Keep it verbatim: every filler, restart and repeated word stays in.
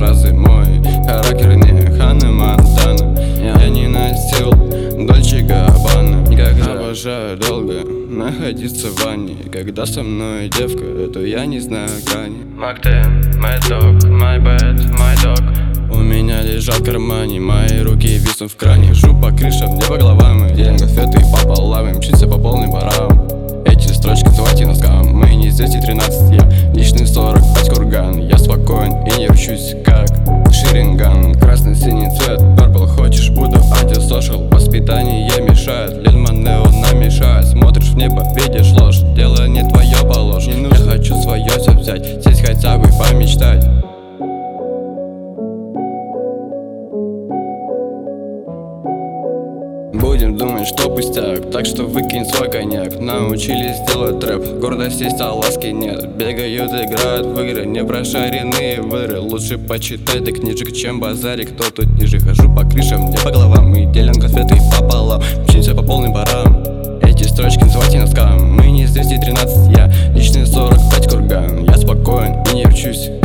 фразы. Мой характер не Ханна Монтана. Я не носил Дольче Габбана. Никогда обожаю долго находиться в ванне. Когда со мной девка, то я не знаю грани. Мактен, my dog, my bed, my dog. У меня лежат в кармане, мои руки виснут в кране. Жу по крышам, не по головам, и делим конфеты пополам, и мчимся по полным барам. Эти строчки называйте носкам, мы не здесь и тринадцать, я личный сорок пять курган. Я спокоен и не ручусь, как Шеринган. Красно-синий цвет, purple, хочешь, буду антисошал. Воспитание мешает, Лин Манео намешает. Смотришь в небо, видишь ложь, дело не твое положь. Я хочу свое все взять, сесть хотя бы помечтать. Будем думать, что пустяк, так что выкинь свой коньяк. Научились делать трэп, гордости а ласки нет. Бегают, играют в игры, не прошаренные выры. Лучше почитай ты книжек, чем базарик, кто тут ниже. Хожу по крышам, не по головам, мы делим конфеты пополам, мчимся по полным барам. Эти строчки называйте носкам, мы не здесь и тринадцать, я личный сорок пять курган. Я спокоен и не рчусь.